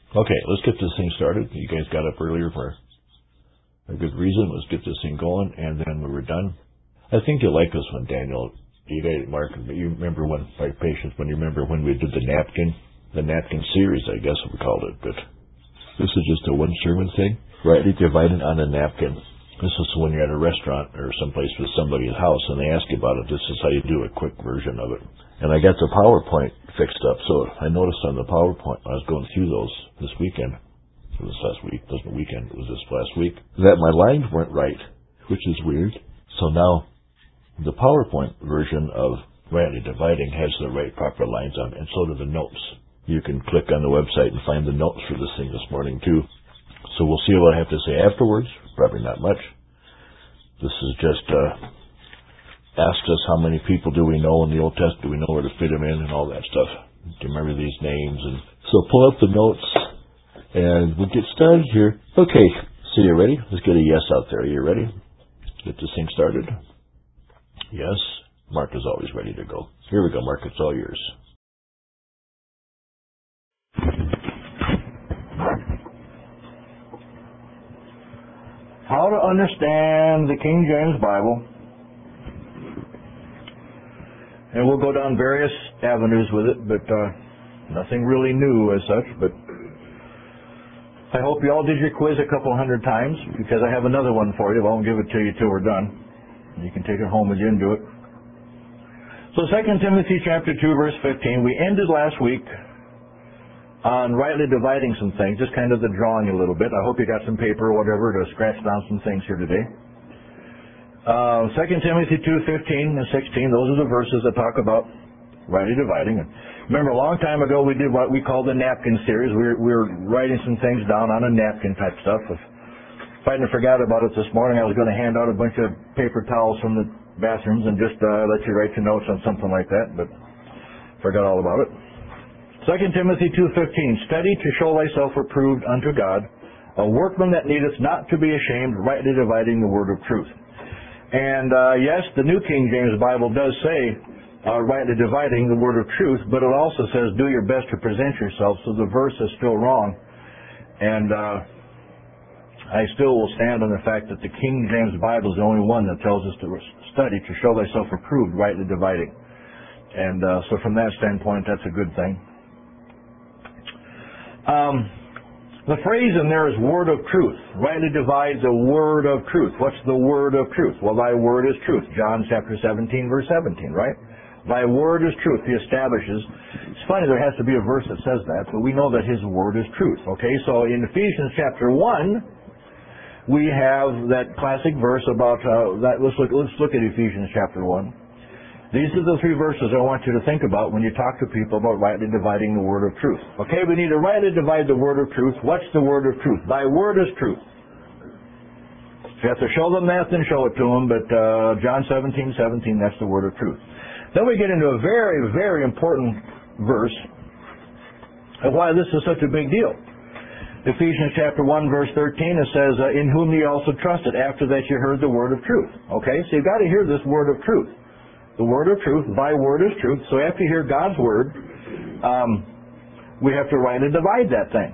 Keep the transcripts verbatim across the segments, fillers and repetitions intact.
Okay, let's get this thing started. You guys got up earlier for a good reason. Let's get this thing going, and then when we're done, I think you'll like this one, Daniel. You guys, Mark, you remember when, my patients, when you remember when we did the napkin, the napkin series, I guess we called it, but this is just a one sermon thing, rightly divided on a napkin. This is when you're at a restaurant or someplace with somebody's house and they ask you about it. This is how you do a quick version of it. And I got the PowerPoint fixed up, so I noticed on the PowerPoint, I was going through those this weekend, or this last week, it wasn't weekend, it was this last week, that my lines weren't right, which is weird. So now, the PowerPoint version of rightly dividing has the right proper lines on it, and so do the notes. You can click on the website and find the notes for this thing this morning, too. So we'll see what I have to say afterwards. Probably not much. This is just uh, asked us how many people do we know in the Old Testament, do we know where to fit them in and all that stuff. Do you remember these names? And so pull up the notes and we'll get started here. Okay, so you ready? Let's get a yes out there. Are you ready? Get this thing started? Yes. Mark is always ready to go. Here we go, Mark. It's all yours. How to understand the King James Bible. And we'll go down various avenues with it, but uh, nothing really new as such. But I hope you all did your quiz a couple hundred times, because I have another one for you. I won't give it to you till we're done. You can take it home with you and do it. So Second Timothy chapter two, verse fifteen. We ended last week on rightly dividing some things, just kind of the drawing a little bit. I hope you got some paper or whatever to scratch down some things here today. Uh, Second Timothy two, fifteen and sixteen, those are the verses that talk about rightly dividing. And remember, a long time ago we did what we called the napkin series. We were, we were writing some things down on a napkin type stuff. If, if I hadn't forgot about it this morning, I was going to hand out a bunch of paper towels from the bathrooms and just uh, let you write your notes on something like that, but forgot all about it. Second Timothy two fifteen, study to show thyself approved unto God, a workman that needeth not to be ashamed, rightly dividing the word of truth. And uh, yes, the New King James Bible does say uh, rightly dividing the word of truth, but it also says do your best to present yourself, so the verse is still wrong. And uh, I still will stand on the fact that the King James Bible is the only one that tells us to study to show thyself approved, rightly dividing. And uh, so from that standpoint, that's a good thing. Um, the phrase in there is word of truth. Rightly divide the word of truth. What's the word of truth? Well, thy word is truth. John chapter seventeen, verse seventeen, right? Thy word is truth. He establishes. It's funny, there has to be a verse that says that, but we know that his word is truth. Okay, so in Ephesians chapter one, we have that classic verse about, uh, that. Let's look, let's look at Ephesians chapter one. These are the three verses I want you to think about when you talk to people about rightly dividing the word of truth. Okay, we need to rightly divide the word of truth. What's the word of truth? Thy word is truth. If you have to show them that, then show it to them, but uh, John seventeen, seventeen, that's the word of truth. Then we get into a very, very important verse of why this is such a big deal. Ephesians chapter one, verse thirteen, it says, uh, in whom ye also trusted, after that you heard the word of truth. Okay, so you've got to hear this word of truth. The word of truth, thy word is truth. So after you hear God's word, um, we have to rightly divide that thing.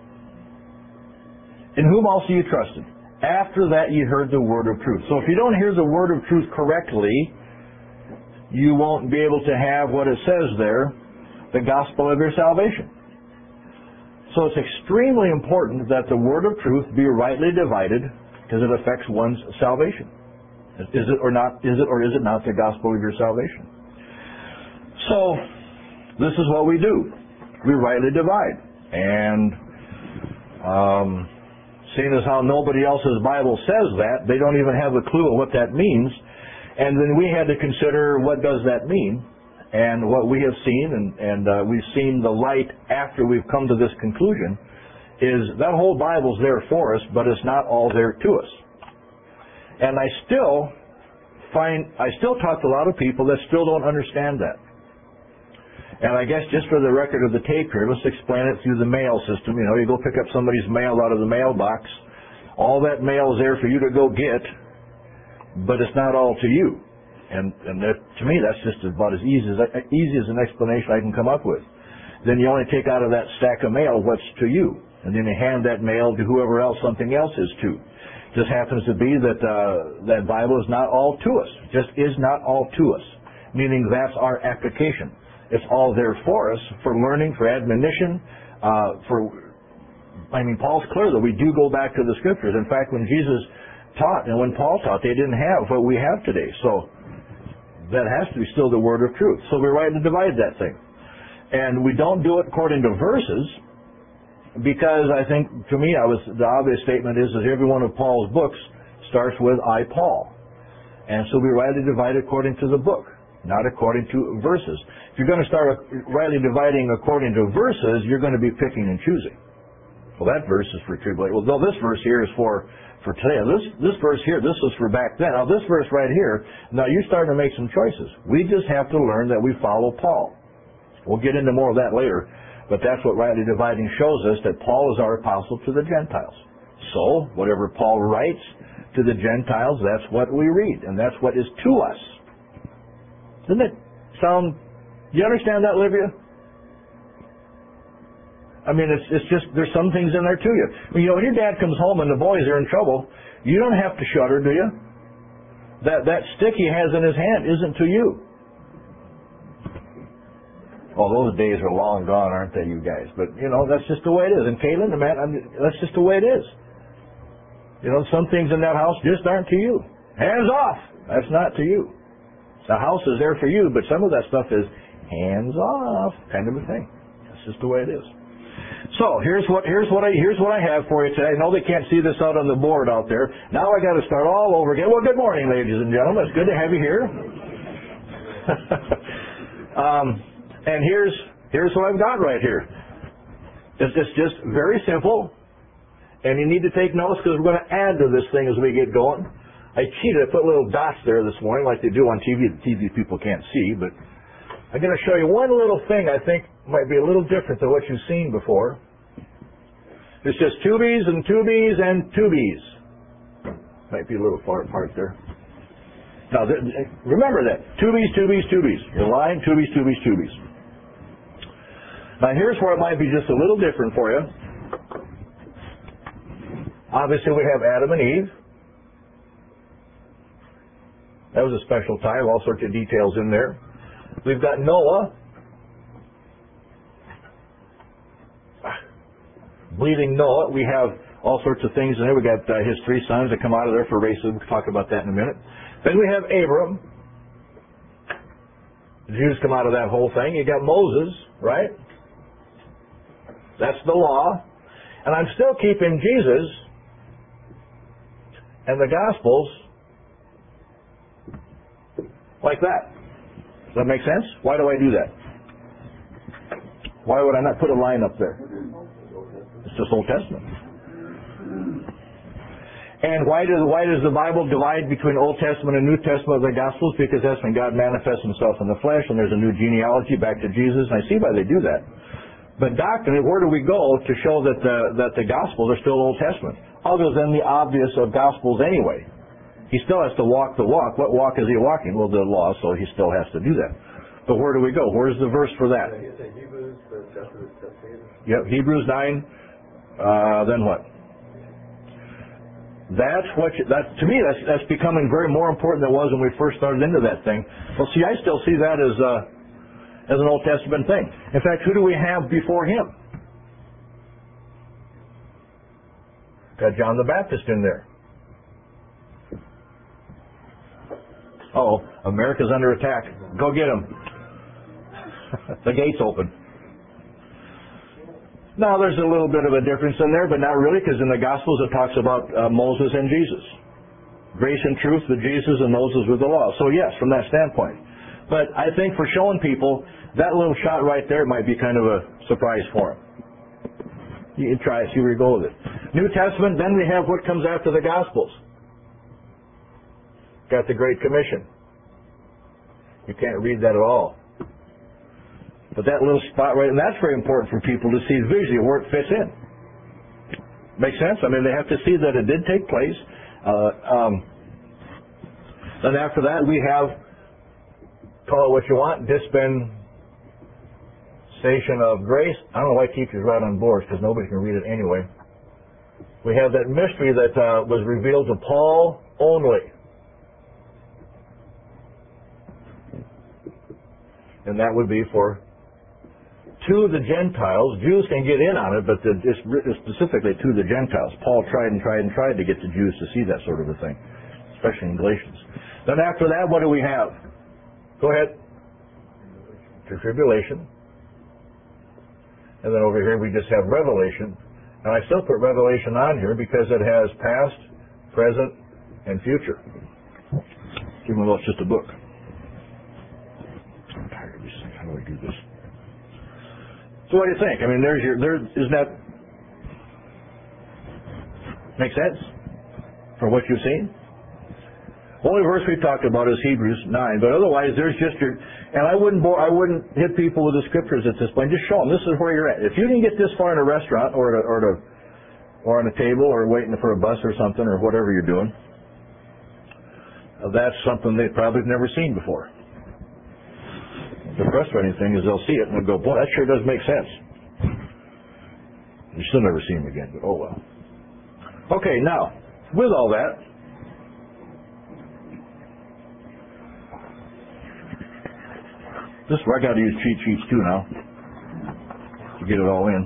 In whom also you trusted. After that you heard the word of truth. So if you don't hear the word of truth correctly, you won't be able to have what it says there, the gospel of your salvation. So it's extremely important that the word of truth be rightly divided, because it affects one's salvation. Is it or not? Is it or is it not the gospel of your salvation? So, this is what we do. We rightly divide. And um, seeing as how nobody else's Bible says that, they don't even have a clue of what that means. And then we had to consider, what does that mean? And what we have seen, and, and uh, we've seen the light after we've come to this conclusion, is that whole Bible's there for us, but it's not all there to us. And I still find, I still talk to a lot of people that still don't understand that. And I guess just for the record of the tape here, let's explain it through the mail system. You know, you go pick up somebody's mail out of the mailbox. All that mail is there for you to go get, but it's not all to you. And, and that, to me, that's just about as easy as, easy as an explanation I can come up with. then you only take out of that stack of mail what's to you. And then you hand that mail to whoever else something else is to. Just happens to be that uh, that Bible is not all to us. Just is not all to us. Meaning that's our application. It's all there for us, for learning, for admonition, uh, for, I mean, Paul's clear that we do go back to the Scriptures. In fact, when Jesus taught and when Paul taught, they didn't have what we have today. So that has to be still the word of truth. So we're right to divide that thing. And we don't do it according to verses, because I think, to me, I was the obvious statement is that every one of Paul's books starts with I, Paul. And so we rightly divide according to the book, not according to verses. If you're going to start rightly dividing according to verses, you're going to be picking and choosing. Well, that verse is for tribulation. Well, no, this verse here is for, for today. This, this verse here, this was for back then. Now, this verse right here, now you're starting to make some choices. We just have to learn that we follow Paul. We'll get into more of that later. But that's what rightly dividing shows us, that Paul is our apostle to the Gentiles. So, whatever Paul writes to the Gentiles, that's what we read, and that's what is to us. Doesn't it sound, do you understand that, Olivia? I mean, it's it's just, there's some things in there to you. You know, when your dad comes home and the boys are in trouble, you don't have to shudder, do you? That, that stick he has in his hand isn't to you. Oh, those days are long gone, aren't they, you guys? But, you know, that's just the way it is. And Caitlin, man, I mean, that's just the way it is. You know, some things in that house just aren't to you. Hands off! That's not to you. The house is there for you, but some of that stuff is hands off kind of a thing. That's just the way it is. So, here's what here's what I here's what I have for you today. I know they can't see this out on the board out there. Now I got to start all over again. Well, good morning, ladies and gentlemen. It's good to have you here. um... And here's here's what I've got right here. It's, it's just very simple, and you need to take notes because we're going to add to this thing as we get going. I cheated. I put little dots there this morning like they do on T V. The T V people can't see, but I'm going to show you one little thing I think might be a little different than what you've seen before. It's just two B's and two B's and two B's. Might be a little far apart there. Now, remember that. Two B's, two B's, two B's. Your line, two B's, two B's, two B's. Now, here's where it might be just a little different for you. Obviously, we have Adam and Eve. That was a special time, all sorts of details in there. We've got Noah. Bleeding Noah. We have all sorts of things in there. We got uh, his three sons that come out of there for racism. We'll talk about that in a minute. Then we have Abram. The Jews come out of that whole thing. You got Moses, right? That's the law. And I'm still keeping Jesus and the Gospels like that. Does that make sense? Why do I do that? Why would I not put a line up there? It's just Old Testament. And why does why does the Bible divide between Old Testament and New Testament of the Gospels? Because that's when God manifests Himself in the flesh, and there's a new genealogy back to Jesus. And I see why they do that. But doctrinally, where do we go to show that the that the Gospels are still Old Testament, other than the obvious of Gospels anyway? He still has to walk the walk. What walk is he walking? Well, the law, so he still has to do that. But where do we go? Where's the verse for that? Yep, Hebrews nine. Uh, then what? That's what you, that to me that's that's becoming very more important than it was when we first started into that thing. Well, see, I still see that as uh, as an Old Testament thing. In fact, who do we have before him? Got John the Baptist in there. Uh-oh, America's under attack. Go get him. The gate's open. Now, there's a little bit of a difference in there, but not really, because in the Gospels it talks about uh, Moses and Jesus. Grace and truth with Jesus and Moses with the law. So yes, from that standpoint. But I think for showing people, that little shot right there might be kind of a surprise for them. You can try it, see where you go with it. New Testament, then we have what comes after the Gospels. Got the Great Commission. You can't read that at all. But that little spot right, and that's very important for people to see visually where it fits in. Make sense? I mean, they have to see that it did take place. Uh, um, then after that, we have, call it what you want, dispensation dispensation of grace. I don't know why teachers write on boards, because nobody can read it anyway. We have that mystery that uh, was revealed to Paul only. And that would be for to the Gentiles. Jews can get in on it, but the, it's specifically to the Gentiles. Paul tried and tried and tried to get the Jews to see that sort of a thing, especially in Galatians. Then after that, what do we have? Go ahead. To tribulation. And then over here we just have Revelation. And I still put Revelation on here because it has past, present, and future. Even though it's just a book. I'm tired of these things. How do I do this? So what do you think? I mean, there's your, there, isn't that, make sense? For what you've seen? Only verse we've talked about is Hebrews nine, but otherwise there's just your, and I wouldn't bore, I wouldn't hit people with the scriptures at this point. Just show them this is where you're at. If you can get this far in a restaurant or at a, or at a, or on a table or waiting for a bus or something or whatever you're doing, that's something they've probably never seen before. The frustrating thing is they'll see it and they'll go, boy, that sure does make sense. You still never see them again, but oh well. Okay, now, with all that, this is where I got to use cheat sheets too now to get it all in.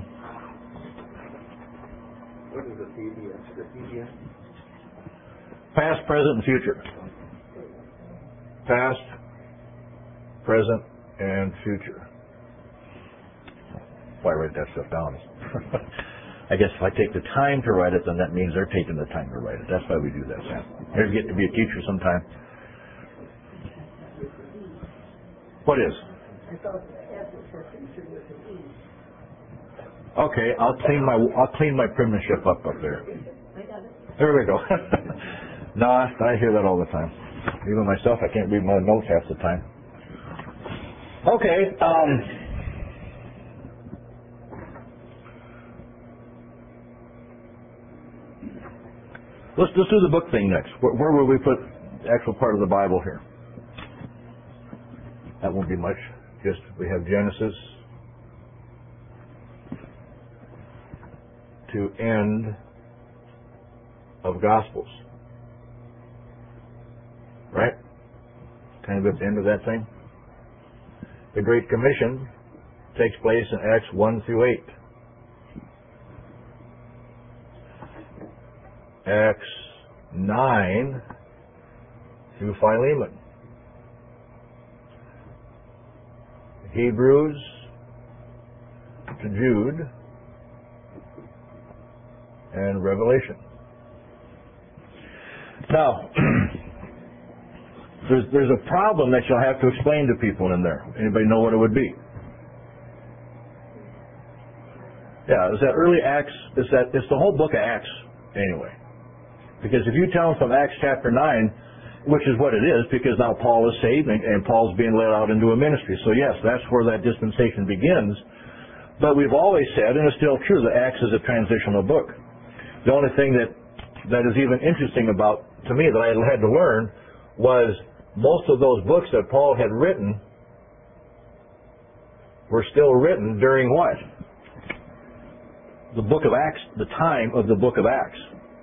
What is the P D F? The P D F? Past, present, and future. Past, present, and future. Why write that stuff down? I guess if I take the time to write it, then that means they're taking the time to write it. That's why we do that, Sam. Here's get to be a teacher sometime. What is? I thought F was for future with an E. Okay, I'll clean my I'll clean my penmanship up up there. I got it. There we go. No, I, I hear that all the time. Even myself, I can't read my notes half the time. Okay. Um, let's let's do the book thing next. Where, where will we put the actual part of the Bible here? That won't be much. Just we have Genesis to end of Gospels. Right? Kind of at the end of that thing. The Great Commission takes place in Acts one through eight. Acts nine through Philemon. Hebrews to Jude, and Revelation. Now, there's, there's a problem that you'll have to explain to people in there. Anybody know what it would be? Yeah, it's that early Acts, it's, that, it's the whole book of Acts, anyway. Because if you tell them from Acts chapter nine, which is what it is, because now Paul is saved and, and Paul's being led out into a ministry. So yes, that's where that dispensation begins. But we've always said, and it's still true, that Acts is a transitional book. The only thing that, that is even interesting about, to me, that I had to learn, was most of those books that Paul had written were still written during what? The book of Acts, the time of the book of Acts.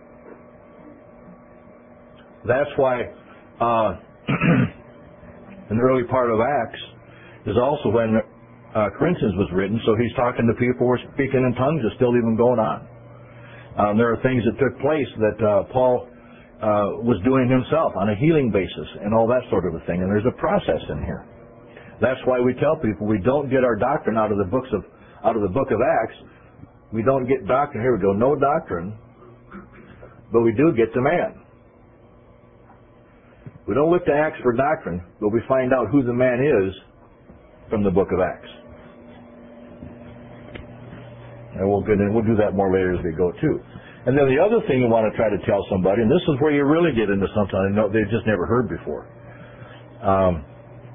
That's why uh, in the early part of Acts is also when uh, Corinthians was written, so he's talking to people who are speaking in tongues, is still even going on. Um, there are things that took place that uh, Paul uh, was doing himself on a healing basis and all that sort of a thing, and there's a process in here. That's why we tell people we don't get our doctrine out of the books of out of the book of Acts. We don't get doctrine. Here we go, no doctrine, but we do get the man. We don't look to Acts for doctrine, but we find out who the man is from the book of Acts. And we'll get in, we'll do that more later as we go too. And then the other thing you want to try to tell somebody, and this is where you really get into something I know they've just never heard before. Um,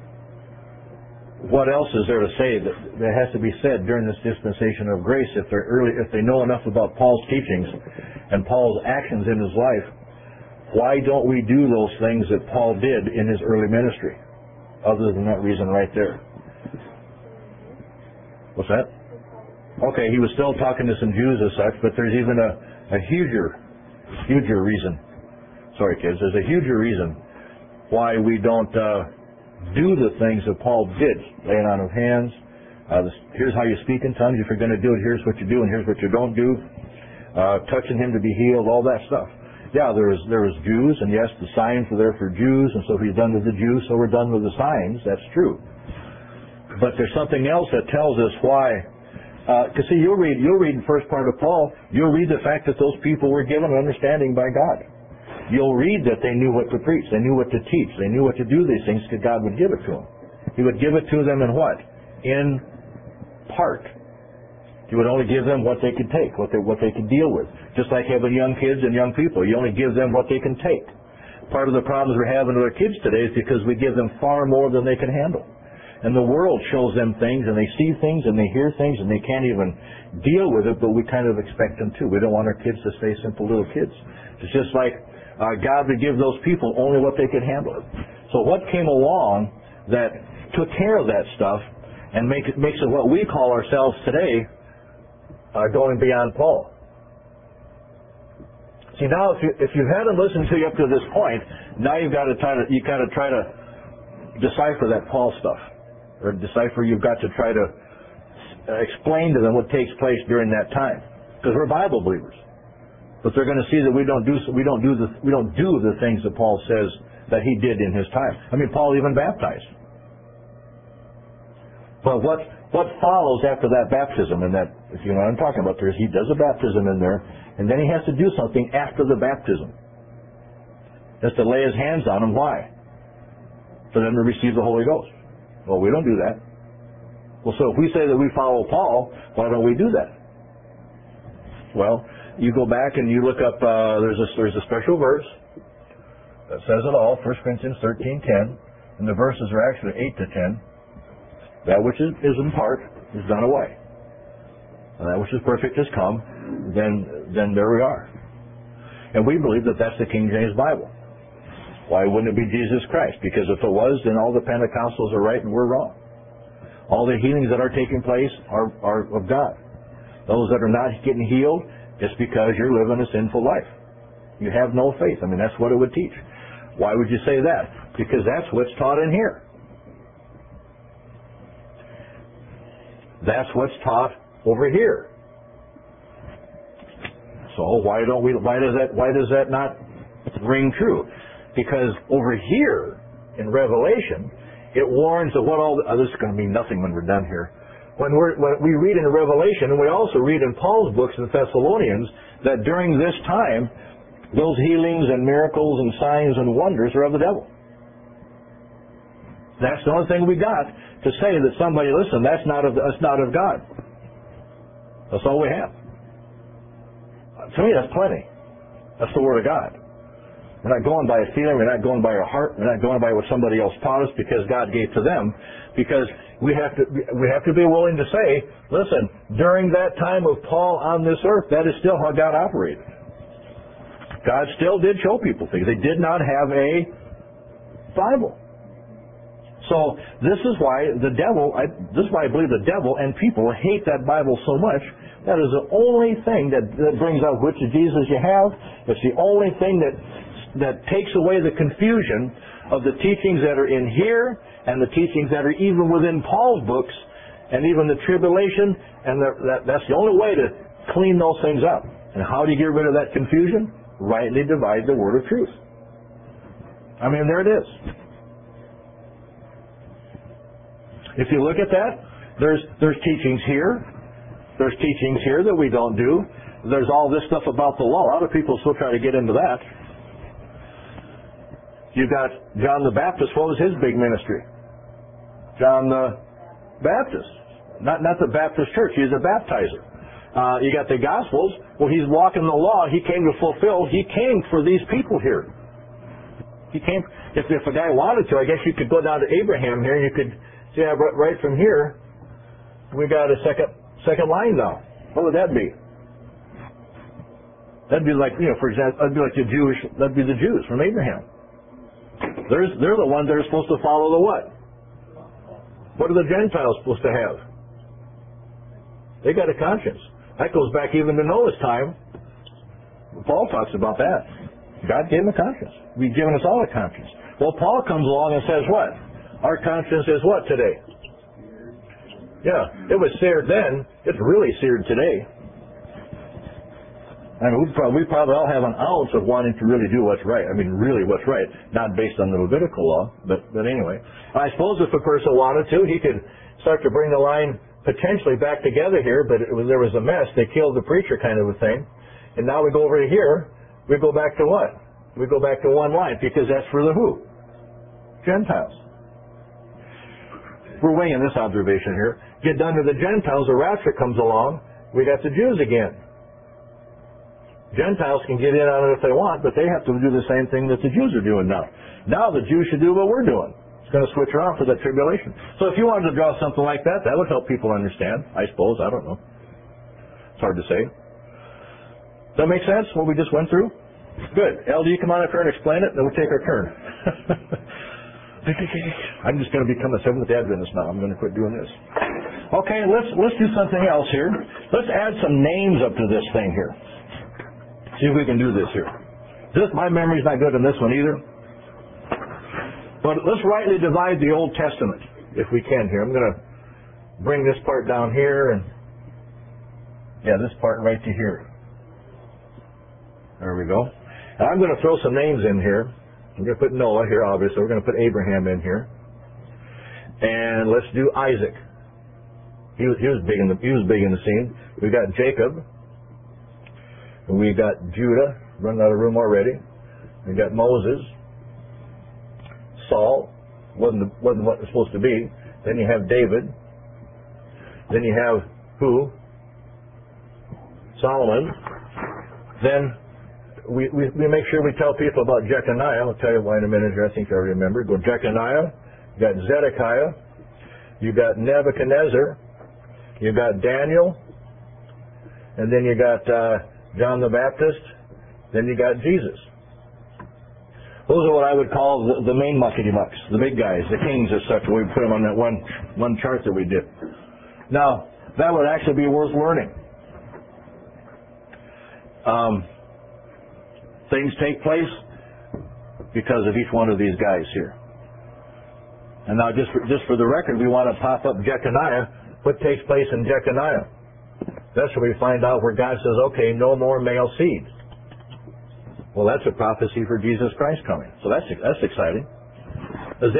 what else is there to say that, that has to be said during this dispensation of grace if they're early, if they know enough about Paul's teachings and Paul's actions in his life? Why don't we do those things that Paul did in his early ministry? Other than that reason right there. What's that? Okay, he was still talking to some Jews as such, but there's even a, a huger, huger reason. Sorry, kids. There's a huger reason why we don't uh, do the things that Paul did. Laying on of hands. Uh, this, here's how you speak in tongues. If you're going to do it, here's what you do, and here's what you don't do. Uh, touching him to be healed, all that stuff. Yeah, there was there was Jews, and yes, the signs were there for Jews, and so he's done with the Jews, so we're done with the signs. That's true. But there's something else that tells us why. Because uh, see, you'll read you'll read the first part of Paul. You'll read the fact that those people were given an understanding by God. You'll read that they knew what to preach, they knew what to teach, they knew what to do these things because God would give it to them. He would give it to them in what? In part. He would only give them what they could take, what they what they could deal with. Just like having young kids and young people, you only give them what they can take. Part of the problems we're having with our kids today is because we give them far more than they can handle. And the world shows them things, and they see things, and they hear things, and they can't even deal with it, but we kind of expect them to. We don't want our kids to stay simple little kids. It's just like uh, God would give those people only what they could handle. So what came along that took care of that stuff and make it, makes it what we call ourselves today, Uh, going beyond Paul. See, now if you if you hadn't listened to you up to this point, now you've got to try to you got to try to decipher that Paul stuff, or decipher. You've got to try to explain to them what takes place during that time, because we're Bible believers. But they're going to see that we don't do we don't do the we don't do the things that Paul says that he did in his time. I mean, Paul even baptized. But what what follows after that baptism, and that, if you know what I'm talking about, there is he does a baptism in there, and then he has to do something after the baptism. He has to lay his hands on them. Why? For them to receive the Holy Ghost. Well, we don't do that. Well, so if we say that we follow Paul, why don't we do that? Well, you go back and you look up, uh, there's a there's a special verse that says it all, First Corinthians thirteen ten, and the verses are actually eight to ten. That which is, is in part is done away. And that which is perfect has come. Then, then there we are. And we believe that that's the King James Bible. Why wouldn't it be Jesus Christ? Because if it was, then all the Pentecostals are right and we're wrong. All the healings that are taking place are, are of God. Those that are not getting healed, it's because you're living a sinful life. You have no faith. I mean, that's what it would teach. Why would you say that? Because that's what's taught in here. That's what's taught over here. So why don't we? Why does that? Why does that not ring true? Because over here in Revelation, it warns of what all. The, oh, this is going to mean nothing when we're done here. When, we're, when we read in Revelation, and we also read in Paul's books in Thessalonians, that during this time, those healings and miracles and signs and wonders are of the devil. That's the only thing we got to say that somebody, listen, that's not of that's not of God. That's all we have. To me, that's plenty. That's the Word of God. We're not going by a feeling. We're not going by our heart. We're not going by what somebody else taught us because God gave to them. Because we have to we have to be willing to say, listen, during that time of Paul on this earth, that is still how God operated. God still did show people things. They did not have a Bible. So this is why the devil, I, this is why I believe the devil and people hate that Bible so much. That is the only thing that, that brings out which Jesus you have. It's the only thing that that takes away the confusion of the teachings that are in here and the teachings that are even within Paul's books and even the tribulation. And the, that, that's the only way to clean those things up. And how do you get rid of that confusion? Rightly divide the word of truth. I mean, there it is. If you look at that, there's there's teachings here. There's teachings here that we don't do. There's all this stuff about the law. A lot of people still try to get into that. You've got John the Baptist. What was his big ministry? John the Baptist. Not, not the Baptist church. He's a baptizer. Uh, you got the Gospels. Well, he's walking the law. He came to fulfill. He came for these people here. He came. If, if a guy wanted to, I guess you could go down to Abraham here and you could... See, yeah, right from here, we got a second second line now. What would that be? That'd be like, you know, for example, that'd be like the Jewish. That'd be the Jews from Abraham. There's, they're the ones that are supposed to follow the what? What are the Gentiles supposed to have? They got a conscience. That goes back even to Noah's time. Paul talks about that. God gave him a conscience. We've given us all a conscience. Well, Paul comes along and says what? Our conscience is what today? Yeah, it was seared then. It's really seared today. I mean, we probably, we probably all have an ounce of wanting to really do what's right. I mean, really what's right. Not based on the Levitical law, but, but anyway. I suppose if a person wanted to, he could start to bring the line potentially back together here, but it was, there was a mess. They killed the preacher kind of a thing. And now we go over to here. We go back to what? We go back to one line, because that's for the who? Gentiles. We're weighing this observation here. Get done to the Gentiles, the rapture comes along. We got the Jews again. Gentiles can get in on it if they want, but they have to do the same thing that the Jews are doing now. Now the Jews should do what we're doing. It's going to switch around for that tribulation. So if you wanted to draw something like that, that would help people understand, I suppose. I don't know. It's hard to say. Does that make sense, what we just went through? Good. L D, come on up here and explain it, and then we'll take our turn. I'm just going to become a Seventh-day Adventist now. I'm going to quit doing this. Okay, let's let's do something else here. Let's add some names up to this thing here. See if we can do this here. This, my memory's not good on this one either. But let's rightly divide the Old Testament, if we can here. I'm going to bring this part down here, and yeah, this part right to here. There we go. And I'm going to throw some names in here. I'm going to put Noah here, obviously. We're going to put Abraham in here. And let's do Isaac. He was, he was big in the he was big in the scene. We got Jacob. We got Judah, running out of room already. We got Moses. Saul, wasn't, the, wasn't what it was supposed to be. Then you have David. Then you have who? Solomon. Then we, we, we make sure we tell people about Jeconiah. I'll tell you why in a minute here. I think I remember. Go Jeconiah. You got Zedekiah. You got Nebuchadnezzar. You got Daniel. And then you got Uh, John the Baptist, then you got Jesus. Those are what I would call the, the main muckety-mucks, the big guys, the kings as such. We put them on that one, one chart that we did. Now, that would actually be worth learning. Um, things take place because of each one of these guys here. And now, just for, just for the record, we want to pop up Jeconiah. What takes place in Jeconiah? That's where we find out where God says, okay, no more male seed. Well, that's a prophecy for Jesus Christ coming. So that's that's exciting. The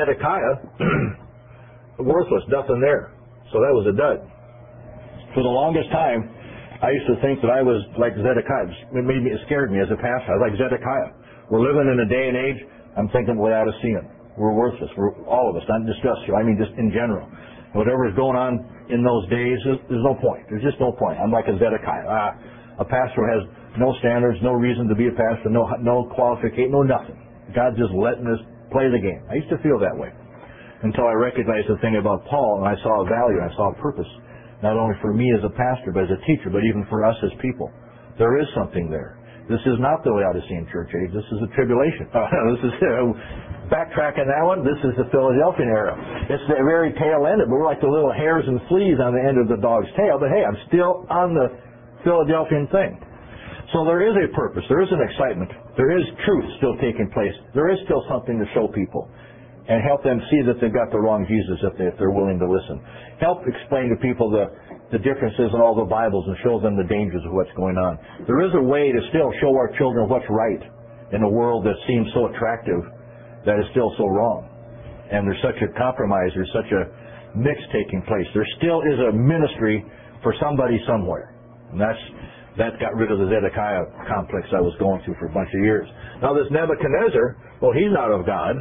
Zedekiah, worthless, nothing there. So that was a dud. For the longest time, I used to think that I was like Zedekiah. It made me, it scared me as a pastor. I was like Zedekiah. We're living in a day and age, I'm thinking Laodicean. We're worthless. We're all of us, not just us. I mean, just in general. Whatever is going on in those days, there's, there's no point. There's just no point. I'm like a Zedekiah. Ah, a pastor has no standards, no reason to be a pastor, no no qualification, no nothing. God's just letting us play the game. I used to feel that way until I recognized the thing about Paul, and I saw a value, I saw a purpose, not only for me as a pastor, but as a teacher, but even for us as people. There is something there. This is not the Laodicean church age. This is the tribulation. Uh, this is uh, backtracking that one. This is the Philadelphian era. It's the very tail end. But we're like the little hairs and fleas on the end of the dog's tail. But hey, I'm still on the Philadelphian thing. So there is a purpose. There is an excitement. There is truth still taking place. There is still something to show people and help them see that they've got the wrong Jesus if, they, if they're willing to listen. Help explain to people the the differences in all the Bibles and show them the dangers of what's going on. There is a way to still show our children what's right in a world that seems so attractive that is still so wrong. And there's such a compromise, there's such a mix taking place. There still is a ministry for somebody somewhere. And that's that got rid of the Zedekiah complex I was going through for a bunch of years. Now this Nebuchadnezzar, well, he's not of God.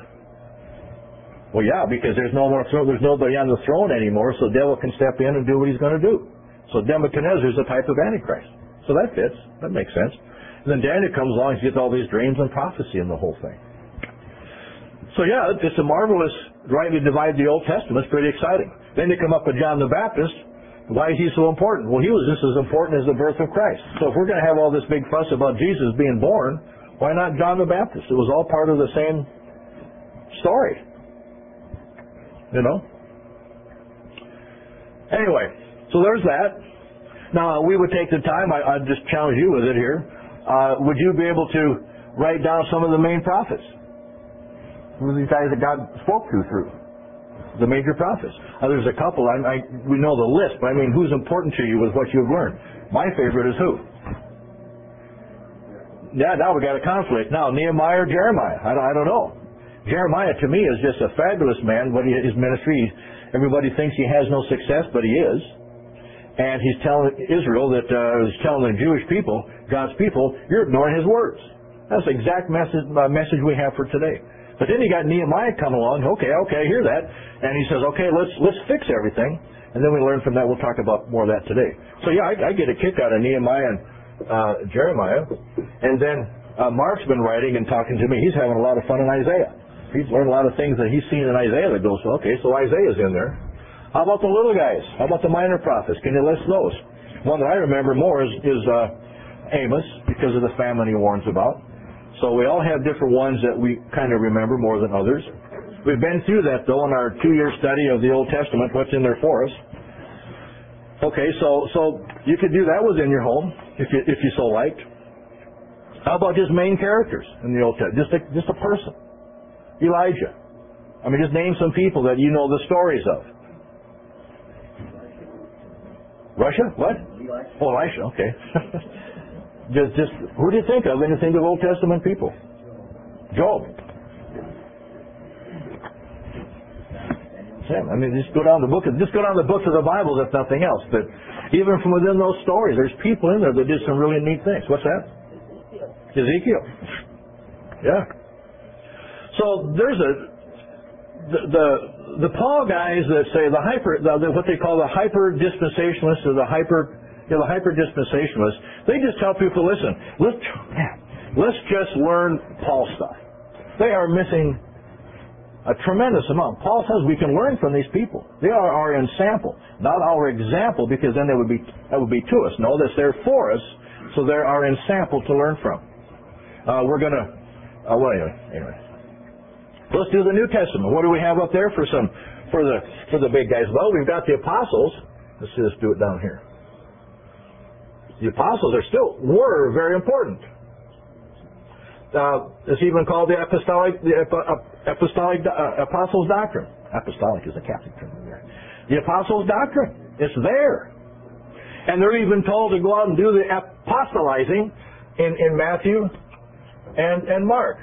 Well, yeah, because there's no more throne, there's nobody on the throne anymore, so the devil can step in and do what he's going to do. So Nebuchadnezzar is a type of Antichrist. So that fits. That makes sense. And then Daniel comes along and gets all these dreams and prophecy in the whole thing. So yeah, it's a marvelous, rightly divide the Old Testament. It's pretty exciting. Then you come up with John the Baptist. Why is he so important? Well, he was just as important as the birth of Christ. So if we're going to have all this big fuss about Jesus being born, why not John the Baptist? It was all part of the same story. You know? Anyway, so there's that. Now, we would take the time, I, I'd just challenge you with it here. Uh, would you be able to write down some of the main prophets? Who are these guys that God spoke to through? The major prophets. Uh, there's a couple, I, I, we know the list, but I mean, who's important to you with what you've learned? My favorite is who? Yeah, now we got a conflict. Now, Nehemiah or Jeremiah? I don't, I don't know. Jeremiah, to me, is just a fabulous man. What he, his ministry, everybody thinks he has no success, but he is. And he's telling Israel that, uh, he's telling the Jewish people, God's people, you're ignoring his words. That's the exact message, uh, message we have for today. But then you got Nehemiah come along. Okay, okay, I hear that. And he says, okay, let's let's fix everything. And then we learn from that. We'll talk about more of that today. So yeah, I, I get a kick out of Nehemiah and uh, Jeremiah. And then uh, Mark's been writing and talking to me. He's having a lot of fun in Isaiah. He's learned a lot of things that he's seen in Isaiah that goes, okay, so Isaiah's in there. How about the little guys? How about the minor prophets? Can you list those? One that I remember more is, is uh, Amos, because of the famine he warns about. So we all have different ones that we kind of remember more than others. We've been through that, though, in our two-year study of the Old Testament, what's in there for us. Okay, so so you could do that within your home, if you if you so liked. How about just main characters in the Old Testament? Just a, just a person. Elijah. I mean, just name some people that you know the stories of. Russia? What? Oh, Elisha, okay. Just, just, who do you think of when you think of Old Testament people? Job. Sam, I mean, just go down the book, just go down the books of the Bible, if nothing else. But even from within those stories, there's people in there that did some really neat things. What's that? Ezekiel. Yeah. So there's a the the, the Paul guys that say the hyper, the, the, what they call the hyper dispensationalists or the hyper. You know, the hyper-dispensationalists, they just tell people, listen, let's, let's just learn Paul stuff. They are missing a tremendous amount. Paul says we can learn from these people. They are our ensample, not our example, because then they would be, that would be to us. No, that's there for us, so they're our ensample to learn from. Uh, we're going to, uh, well, anyway, anyway. Let's do the New Testament. What do we have up there for some, for the, for the big guys? Well, we've got the apostles. Let's just do it down here. The apostles are still, were very important. Uh, it's even called the apostolic, the apostolic uh, apostles' doctrine. Apostolic is a Catholic term there. The apostles' doctrine, it's there. And they're even told to go out and do the apostolizing in, in Matthew and, and Mark.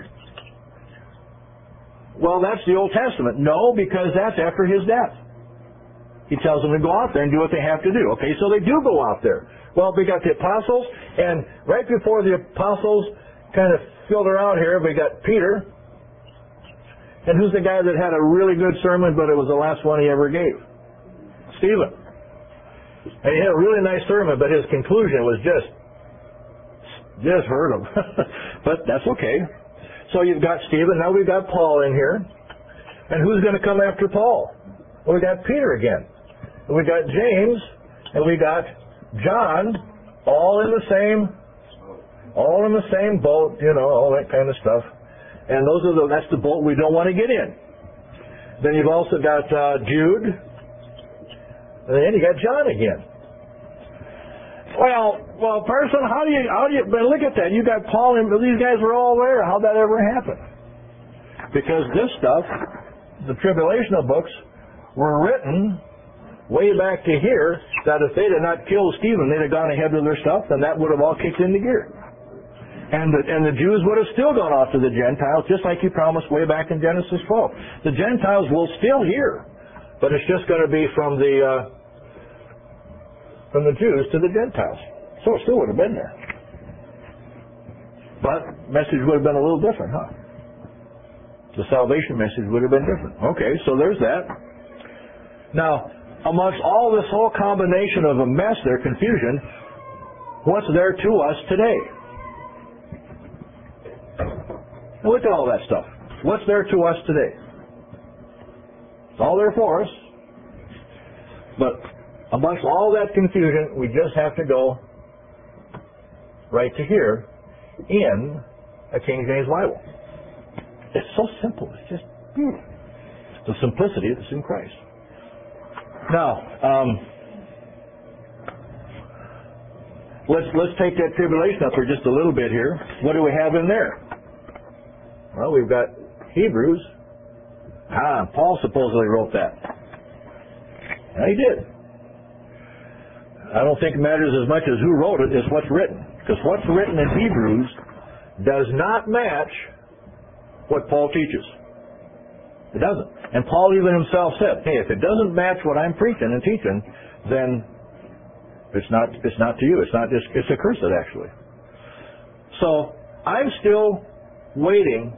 Well, that's the Old Testament. No, because that's after his death. He tells them to go out there and do what they have to do. Okay, so they do go out there. Well, we got the apostles, and right before the apostles kind of filter out here, we got Peter. And who's the guy that had a really good sermon, but it was the last one he ever gave? Stephen. And he had a really nice sermon, but his conclusion was just, just hurt him. But that's okay. So you've got Stephen, now we've got Paul in here. And who's going to come after Paul? Well, we got Peter again. And we got James, and we got John, all in the same, all in the same boat, you know, all that kind of stuff. And those are the, that's the boat we don't want to get in. Then you've also got uh, Jude, and then you got John again. Well, well, person, how do you, how do you? But look at that. You got Paul and these guys were all there. How'd that ever happen? Because this stuff, the tribulational books, were written way back to here, that if they had not killed Stephen, they'd have gone ahead with their stuff, and that would have all kicked into gear. And the, and the Jews would have still gone off to the Gentiles, just like he promised way back in Genesis twelve. The Gentiles will still hear, but it's just going to be from the uh, from the Jews to the Gentiles. So it still would have been there. But message would have been a little different, huh? The salvation message would have been different. Okay, so there's that. Now, amongst all this whole combination of a mess there, confusion, what's there to us today? Now look at all that stuff. What's there to us today? It's all there for us. But amongst all that confusion, we just have to go right to here in a King James Bible. It's so simple. It's just beautiful. The simplicity that's in Christ. Now, um, let's let's take that tribulation up for just a little bit here. What do we have in there? Well, we've got Hebrews. Ah, Paul supposedly wrote that. Yeah, he did. I don't think it matters as much as who wrote it as what's written. Because what's written in Hebrews does not match what Paul teaches. It doesn't. And Paul even himself said, hey, if it doesn't match what I'm preaching and teaching, then it's not it's not to you. It's not just it's accursed, actually. So I'm still waiting.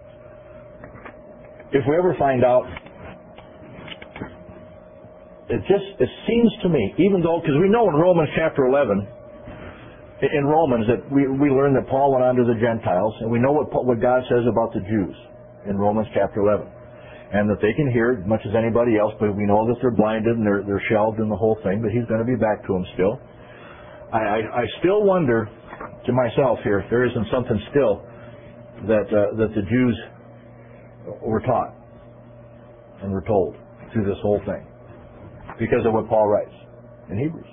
If we ever find out, it just it seems to me, even though, because we know in Romans chapter eleven, in Romans that we we learn that Paul went on to the Gentiles, and we know what what God says about the Jews in Romans chapter eleven, and that they can hear as much as anybody else, but we know that they're blinded and they're they're shelved in the whole thing. But He's going to be back to them still. I I, I still wonder to myself here if there isn't something still that uh, that the Jews were taught and were told through this whole thing because of what Paul writes in Hebrews.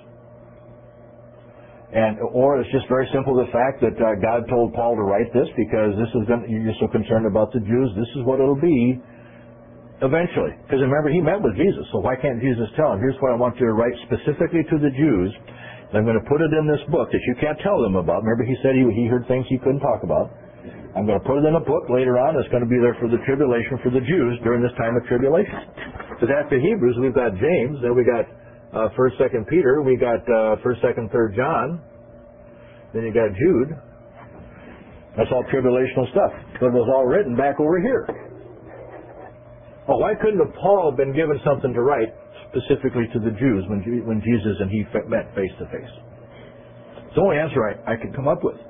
And or it's just very simple the fact that uh, God told Paul to write this because this is going you're so concerned about the Jews, this is what it'll be eventually. Because remember, he met with Jesus, so why can't Jesus tell him, here's what I want you to write specifically to the Jews. I'm going to put it in this book that you can't tell them about. Remember, he said he, he heard things he couldn't talk about. I'm going to put it in a book later on. It's going to be there for the tribulation for the Jews during this time of tribulation. Because after Hebrews, we've got James, then we got uh, First, Second Peter, we got uh, First, Second, Third John, then you got Jude. That's all tribulational stuff. But it was all written back over here. Well, why couldn't have Paul been given something to write specifically to the Jews when when Jesus and he met face to face? It's the only answer I, I could come up with.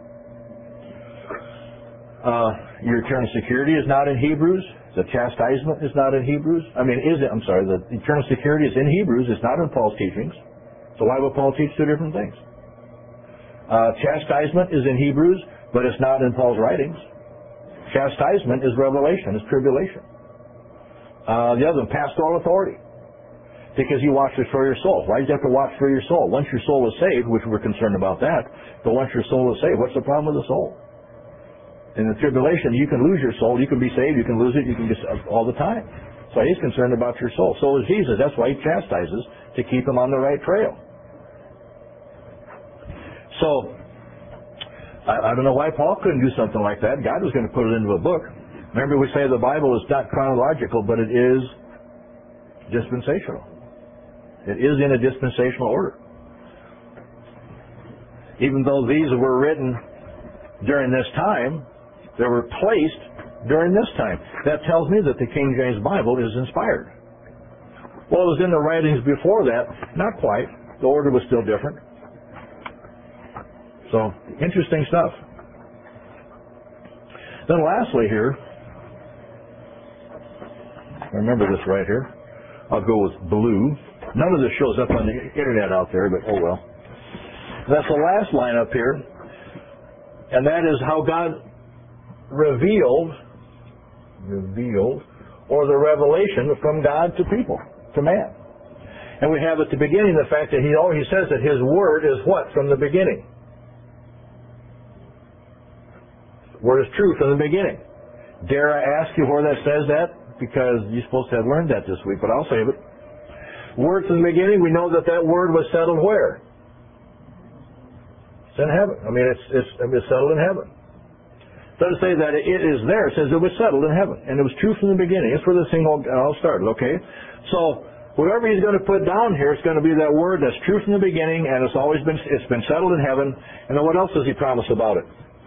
Uh, your eternal security is not in Hebrews. The chastisement is not in Hebrews. I mean, is it? I'm sorry. The eternal security is in Hebrews. It's not in Paul's teachings. So why would Paul teach two different things? Uh, chastisement is in Hebrews, but it's not in Paul's writings. Chastisement is revelation. It's tribulation. Uh, the other one, pastoral authority, because you watch this for your soul. Why do you have to watch for your soul? Once your soul is saved, which we're concerned about that, but once your soul is saved, what's the problem with the soul? In the tribulation, you can lose your soul. You can be saved. You can lose it. You can just all the time. So he's concerned about your soul. So is Jesus. That's why he chastises, to keep him on the right trail. So I, I don't know why Paul couldn't do something like that. God was going to put it into a book. Remember, we say the Bible is not chronological, but it is dispensational. It is in a dispensational order. Even though these were written during this time, they were placed during this time. That tells me that the King James Bible is inspired. Well, it was in the writings before that. Not quite. The order was still different. So, interesting stuff. Then lastly here, remember this right here. I'll go with blue. None of this shows up on the internet out there, but oh well. That's the last line up here. And that is how God revealed, revealed, or the revelation from God to people, to man. And we have at the beginning the fact that he always says that his word is what? From the beginning. The word is true from the beginning. Dare I ask you where that says that? Because you're supposed to have learned that this week, but I'll save it. Word from the beginning, we know that that word was settled where? It's in heaven. I mean, it's, it's, it's settled in heaven. It doesn't say that it is there. It says it was settled in heaven. And it was true from the beginning. It's where this thing all, all started, okay? So, whoever he's going to put down here, it's going to be that word that's true from the beginning, and it's always been, it's been settled in heaven. And then what else does he promise about it?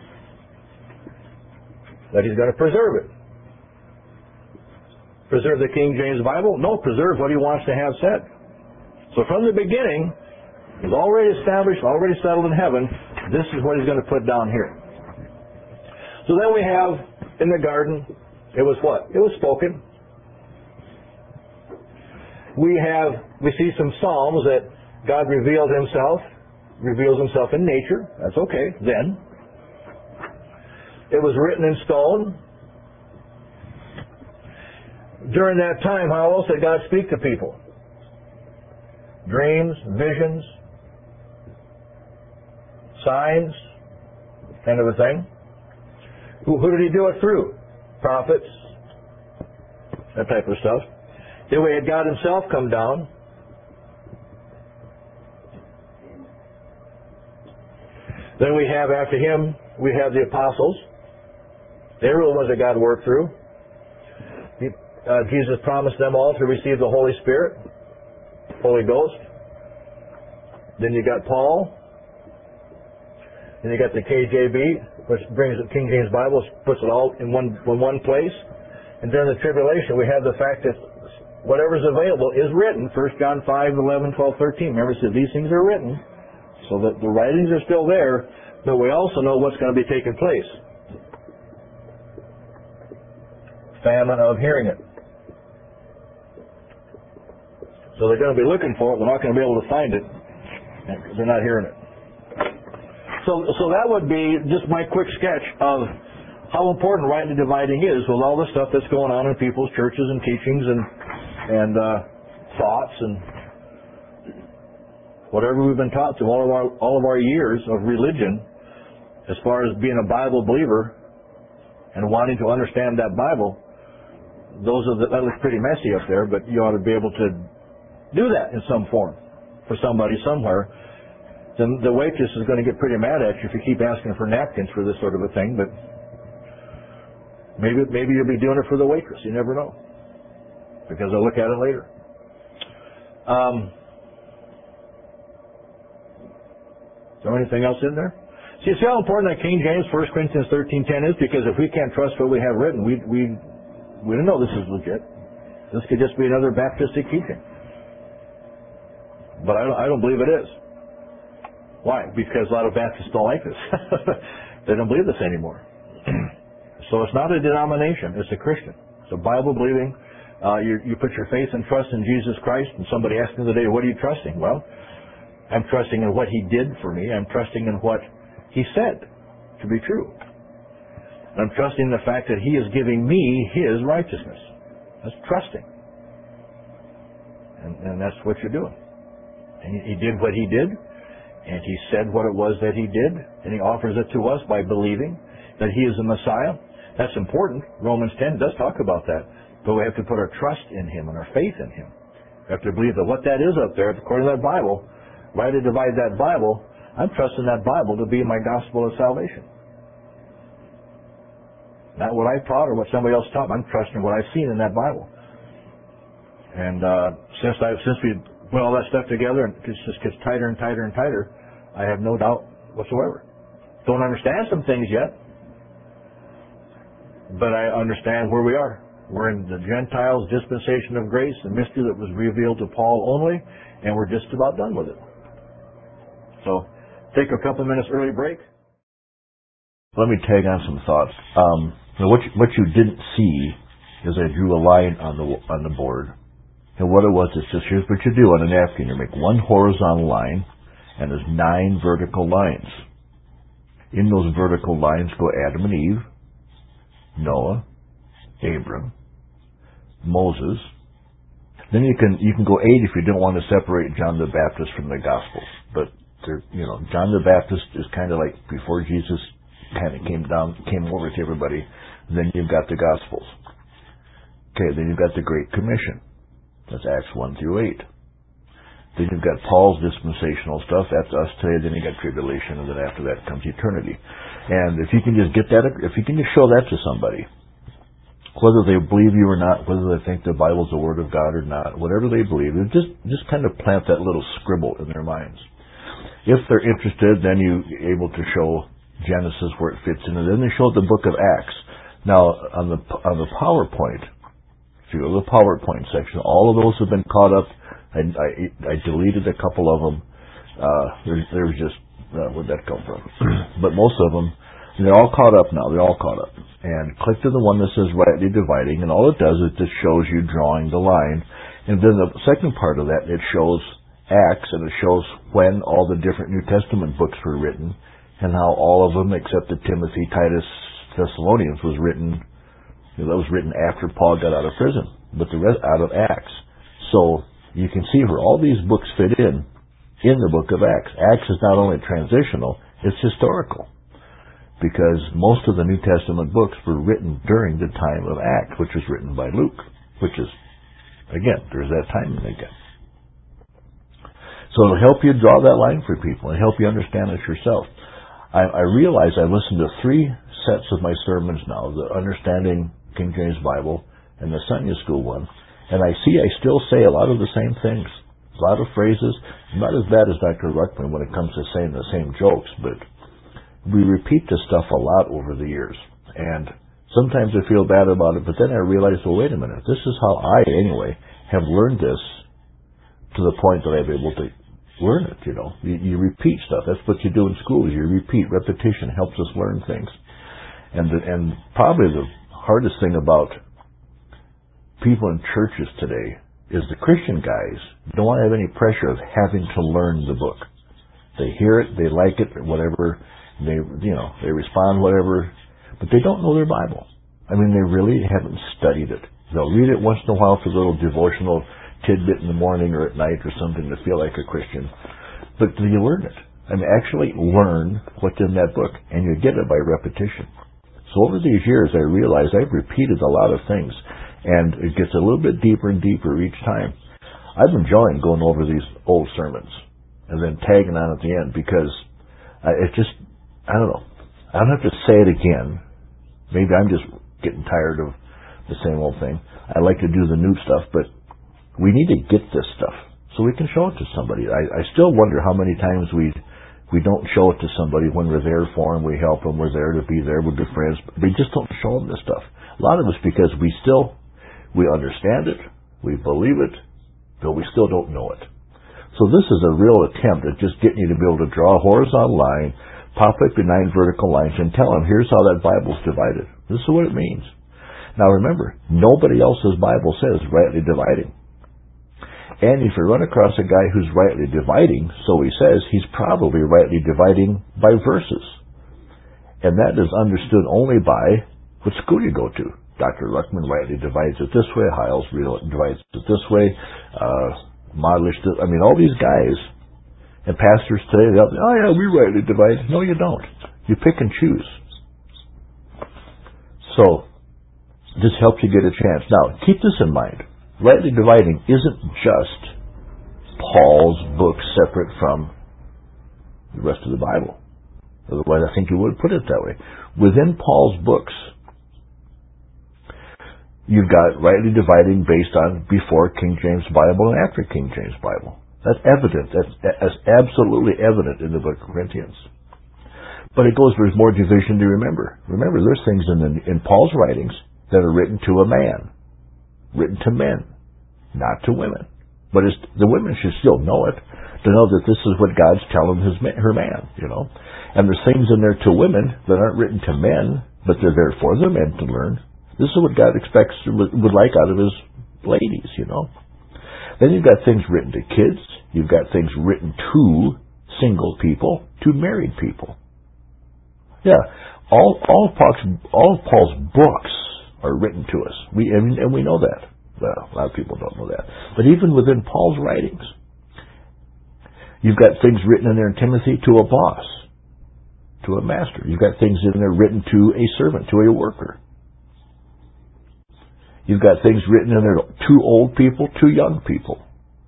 That he's going to preserve it. Preserve the King James Bible? No, preserve what he wants to have said. So from the beginning, it's already established, already settled in heaven. This is what he's going to put down here. So then we have, in the garden, it was what? It was spoken. We have, we see some Psalms that God revealed himself, reveals himself in nature. That's okay, then. It was written in stone. During that time, how else did God speak to people? Dreams, visions, signs, kind of a thing. Who, who did he do it through? Prophets, that type of stuff. Then we had God himself come down. Then we have, after him, we have the apostles. They were the ones that God worked through. He, uh, Jesus promised them all to receive the Holy Spirit, Holy Ghost. Then you got Paul. Then you got the K J V, which brings the King James Bible, puts it all in one in one place. And during the tribulation, we have the fact that whatever's available is written. First John five, eleven, twelve, thirteen. Remember, it says these things are written. So that the writings are still there, but we also know what's going to be taking place. Famine of hearing it. So they're going to be looking for it. They're not going to be able to find it. They're not hearing it. So, so that would be just my quick sketch of how important rightly dividing is with all the stuff that's going on in people's churches and teachings and and uh, thoughts and whatever we've been taught through all of our all of our years of religion, as far as being a Bible believer and wanting to understand that Bible. Those are the, that looks pretty messy up there, but you ought to be able to do that in some form for somebody somewhere. Then the waitress is going to get pretty mad at you if you keep asking for napkins for this sort of a thing. But maybe maybe you'll be doing it for the waitress. You never know, because I'll look at it later. Um, is there anything else in there? See, see how important that King James First Corinthians thirteen ten is? Because if we can't trust what we have written, we we we don't know this is legit. This could just be another Baptistic teaching. But I don't, I don't believe it is. Why? Because a lot of Baptists don't like this. They don't believe this anymore. So it's not a denomination. It's a Christian. It's a Bible-believing. Uh, you, you put your faith and trust in Jesus Christ, and somebody asked me the other day, what are you trusting? Well, I'm trusting in what he did for me. I'm trusting in what he said to be true. I'm trusting in the fact that he is giving me his righteousness. That's trusting. And, and that's what you're doing. And he, he did what he did, and he said what it was that he did, and he offers it to us by believing that he is the Messiah. That's important. Romans ten does talk about that. But we have to put our trust in him and our faith in him. We have to believe that what that is up there, according to that Bible, rightly divide that Bible, I'm trusting that Bible to be my gospel of salvation. Not what I taught or what somebody else taught. I'm trusting what I've seen in that Bible. And uh, since I since we put all that stuff together and it just gets tighter and tighter and tighter, I have no doubt whatsoever. Don't understand some things yet, but I understand where we are. We're in the Gentiles' dispensation of grace, the mystery that was revealed to Paul only, and we're just about done with it. So, take a couple minutes early break. Let me tag on some thoughts. Um, what you, what you didn't see is I drew a line on the on the board, and what it was is just here's what you do on a napkin: you make one horizontal line, and there's nine vertical lines. In those vertical lines go Adam and Eve, Noah, Abram, Moses. Then you can you can go eight if you don't want to separate John the Baptist from the Gospels. But there, you know, John the Baptist is kind of like before Jesus kind of came down, came over to everybody. Then you've got the Gospels. Okay, then you've got the Great Commission. That's Acts one through eight. Then you've got Paul's dispensational stuff. That's us today. Then you got tribulation, and then after that comes eternity. And if you can just get that, if you can just show that to somebody, whether they believe you or not, whether they think the Bible's the Word of God or not, whatever they believe, just just kind of plant that little scribble in their minds. If they're interested, then you're able to show Genesis where it fits in, and then they show the book of Acts. Now, on the on the PowerPoint, if you go to the PowerPoint section, all of those have been caught up. I, I, I deleted a couple of them. Uh, there's, there's just, uh, where'd that come from? But most of them, they're all caught up now. They're all caught up. And click to the one that says rightly dividing, and all it does is just shows you drawing the line. And then the second part of that, it shows Acts, and it shows when all the different New Testament books were written, and how all of them, except the Timothy, Titus, Thessalonians, was written, you know, that was written after Paul got out of prison, but the rest out of Acts. So you can see where all these books fit in, in the book of Acts. Acts is not only transitional, It's historical. Because most of the New Testament books were written during the time of Acts, which was written by Luke, which is, again, there's that timing again. So it'll help you draw that line for people and help you understand it yourself. I, I realize I listened to three sets of my sermons now, the Understanding King James Bible and the Sunday School one, and I see I still say a lot of the same things, a lot of phrases, not as bad as Doctor Ruckman when it comes to saying the same jokes, but we repeat this stuff a lot over the years, and sometimes I feel bad about it, but then I realize, well, wait a minute, this is how I, anyway, have learned this to the point that I'm able to learn it, you know. You, you repeat stuff. That's what you do in school, is you repeat. Repetition helps us learn things. And, the, and probably the hardest thing about people in churches today is the Christian guys don't have any pressure of having to learn the book. They hear it, they like it, whatever. They, you know, they respond whatever, but they don't know their Bible. I mean, they really haven't studied it. They'll read it once in a while for a little devotional tidbit in the morning or at night or something to feel like a Christian. But do you learn it? I mean, actually learn what's in that book, and you get it by repetition. So over these years, I realized I've repeated a lot of things, and it gets a little bit deeper and deeper each time. I've enjoyed going over these old sermons and then tagging on at the end because uh, it just, I don't know. I don't have to say it again. Maybe I'm just getting tired of the same old thing. I like to do the new stuff, but we need to get this stuff so we can show it to somebody. I, I still wonder how many times we we don't show it to somebody when we're there for them. We help them. We're there to be there with good friends. We just don't show them this stuff. A lot of it's because we still, we understand it, we believe it, but we still don't know it. So this is a real attempt at just getting you to be able to draw a horizontal line, pop up your nine vertical lines, and tell them, here's how that Bible's divided. This is what it means. Now remember, nobody else's Bible says rightly dividing. And if you run across a guy who's rightly dividing, so he says, he's probably rightly dividing by verses. And that is understood only by what school you go to. Doctor Ruckman rightly divides it this way, Hiles divides it this way, uh, Modlish, I mean, all these guys, and pastors today, they'll say, oh yeah, we rightly divide. No, you don't. You pick and choose. So, this helps you get a chance. Now, keep this in mind. Rightly dividing isn't just Paul's book separate from the rest of the Bible. Otherwise, I think you would put it that way. Within Paul's books, you've got rightly dividing based on before King James Bible and after King James Bible. That's evident. That's, that's absolutely evident in the book of Corinthians. But it goes, there's more division to remember. Remember, there's things in, the, in Paul's writings that are written to a man, written to men, not to women. But it's, the women should still know it, to know that this is what God's telling his her man, you know. And there's things in there to women that aren't written to men, but they're there for the men to learn. This is what God expects, would like out of his ladies, you know. Then you've got things written to kids. You've got things written to single people, to married people. Yeah, all all Paul's, all of Paul's books are written to us. We and, and we know that. Well, a lot of people don't know that. But even within Paul's writings, you've got things written in there in Timothy to a boss, to a master. You've got things in there written to a servant, to a worker. You've got things written in there to old people, to young people.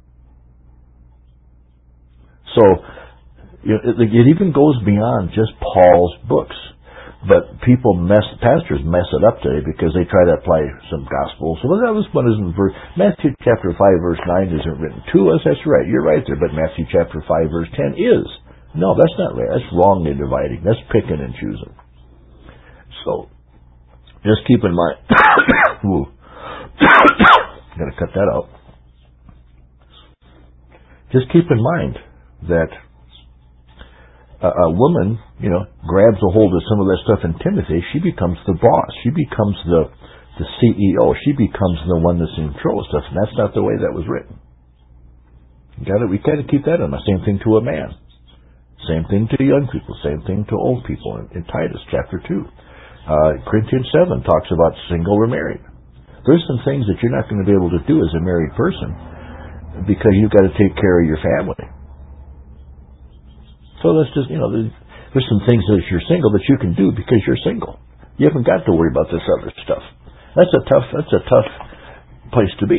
So, you know, it, it even goes beyond just Paul's books. But people mess, pastors mess it up today because they try to apply some gospel. So, well, this one isn't verse, Matthew chapter five verse nine isn't written to us. That's right. You're right there. But Matthew chapter five verse ten is. No, that's not right. That's wrongly dividing. That's picking and choosing. So, just keep in mind. Ooh. Gotta cut that out. Just keep in mind that a, a woman, you know, grabs a hold of some of that stuff in Timothy, she becomes the boss. She becomes the the C E O. She becomes the one that's in control of stuff, and that's not the way that was written. You gotta, we gotta keep that in mind. Same thing to a man. Same thing to young people. Same thing to old people in, in Titus chapter two. Uh, Corinthians seven talks about single or married. There's some things that you're not going to be able to do as a married person because you've got to take care of your family. So that's just, you know, There's some things that if you're single that you can do because you're single. You haven't got to worry about this other stuff. That's a tough, that's a tough place to be.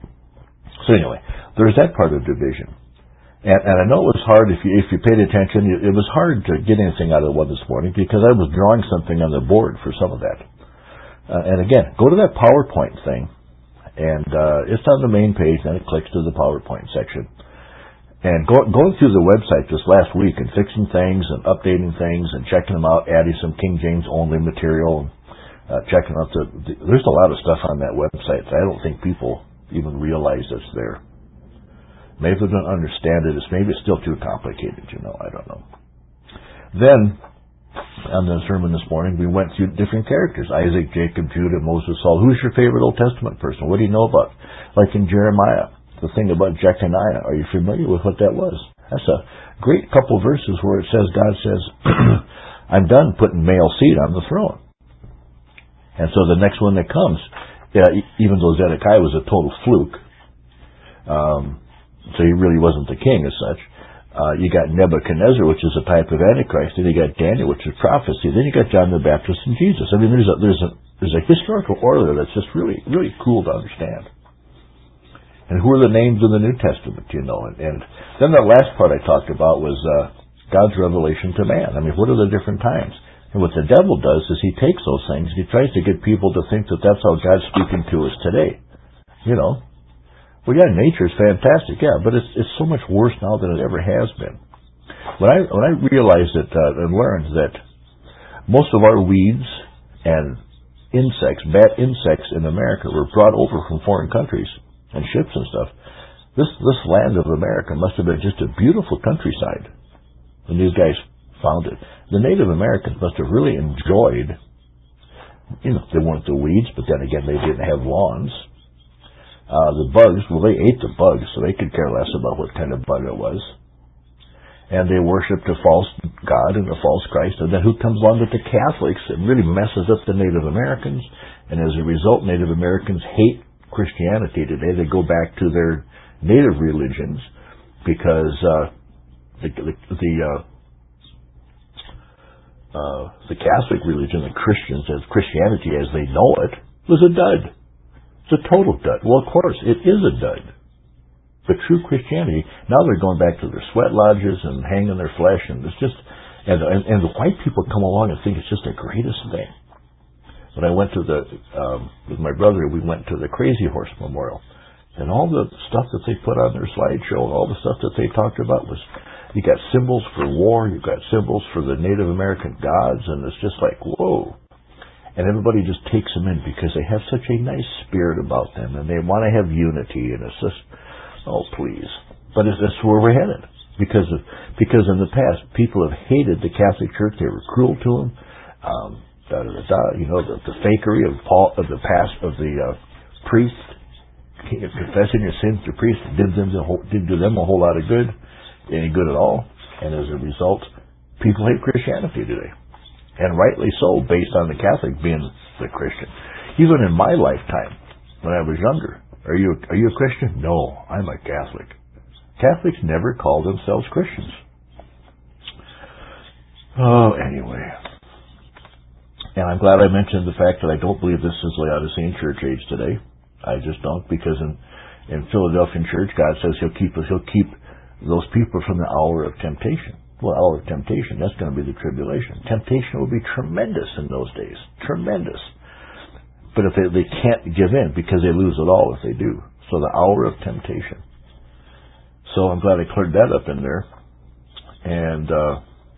So anyway, there's that part of division. And, and I know it was hard if you, if you paid attention, it was hard to get anything out of one this morning because I was drawing something on the board for some of that. Uh, and again, go to that PowerPoint thing, and uh, it's on the main page, then it clicks to the PowerPoint section. And go, going through the website this last week and fixing things and updating things and checking them out, adding some King James only material, uh, checking out the, the, there's a lot of stuff on that website that I don't think people even realize it's there. Maybe they don't understand it. It's maybe it's still too complicated, you know. I don't know. Then, on the sermon this morning, we went through different characters. Isaac, Jacob, Judah, Moses, Saul. Who's your favorite Old Testament person? What do you know about? Like in Jeremiah, the thing about Jeconiah. Are you familiar with what that was? That's a great couple verses where it says, God says, I'm done putting male seed on the throne. And so the next one that comes, uh, even though Zedekiah was a total fluke, um, so he really wasn't the king as such. Uh, you got Nebuchadnezzar, which is a type of Antichrist. Then you got Daniel, which is prophecy. Then you got John the Baptist and Jesus. I mean, there's a there's a there's a historical order that's just really really cool to understand. And who are the names in the New Testament? You know, and, and then the last part I talked about was uh, God's revelation to man. I mean, what are the different times? And what the devil does is he takes those things. He tries to get people to think that that's how God's speaking to us today. You know. Well, yeah, nature is fantastic, yeah, but it's it's so much worse now than it ever has been. When I when I realized that uh, and learned that most of our weeds and insects, bad insects in America, were brought over from foreign countries and ships and stuff, this this land of America must have been just a beautiful countryside when these guys found it. The Native Americans must have really enjoyed, you know, they weren't the weeds, but then again, they didn't have lawns. Uh, the bugs, well, they ate the bugs, so they could care less about what kind of bug it was. And they worshipped a false god and a false Christ. And then who comes along with the Catholics and really messes up the Native Americans. And as a result, Native Americans hate Christianity today. They go back to their native religions because uh, the the the, uh, uh, the Catholic religion, the Christians, as Christianity as they know it, was a dud. It's a total dud. Well, of course, it is a dud. But true Christianity, now they're going back to their sweat lodges and hanging their flesh, and it's just, and, and, and the white people come along and think it's just the greatest thing. When I went to the, um, with my brother, we went to the Crazy Horse Memorial, and all the stuff that they put on their slideshow, and all the stuff that they talked about was, you got symbols for war, you've got symbols for the Native American gods, and it's just like, whoa. And everybody just takes them in because they have such a nice spirit about them, and they want to have unity, and it's just, oh, please. But it's, that's where we're headed. Because of, because in the past, people have hated the Catholic Church. They were cruel to them. Um, da, da, da, da, you know, the, the fakery of Paul, of the past, of the uh, priest, confessing your sins to priests did them the whole, didn't do them a whole lot of good, any good at all. And as a result, people hate Christianity today. And rightly so, based on the Catholic being the Christian. Even in my lifetime, when I was younger, are you are you a Christian? No, I'm a Catholic. Catholics never call themselves Christians. Oh, anyway. And I'm glad I mentioned the fact that I don't believe this is Laodicean church age today. I just don't, because in, in Philadelphian church, God says He'll keep us, He'll keep those people from the hour of temptation. Well, hour of temptation, that's going to be the tribulation. Temptation will be tremendous in those days. Tremendous. But if they, they can't give in, because they lose it all if they do. So the hour of temptation. So I'm glad I cleared that up in there. And uh,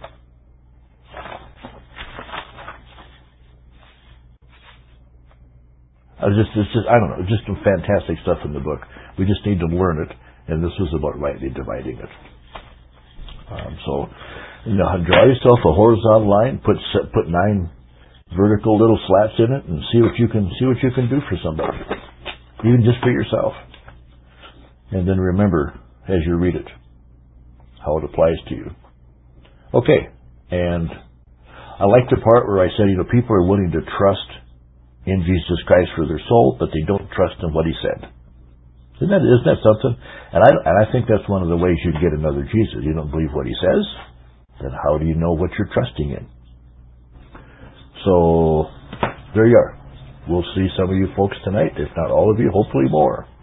I was just, it's just, I don't know, just some fantastic stuff in the book. We just need to learn it, and this was about rightly dividing it. Um, so, you know, draw yourself a horizontal line, put put nine vertical little slats in it, and see what you can see what you can do for somebody, even just for yourself. And then remember, as you read it, how it applies to you. Okay, and I like the part where I said, you know, people are willing to trust in Jesus Christ for their soul, but they don't trust in what He said. Isn't that, isn't that something? And I, and I think that's one of the ways you get another Jesus. You don't believe what He says? then how do you know what you're trusting in? So, there you are. We'll see some of you folks tonight, if not all of you, hopefully more.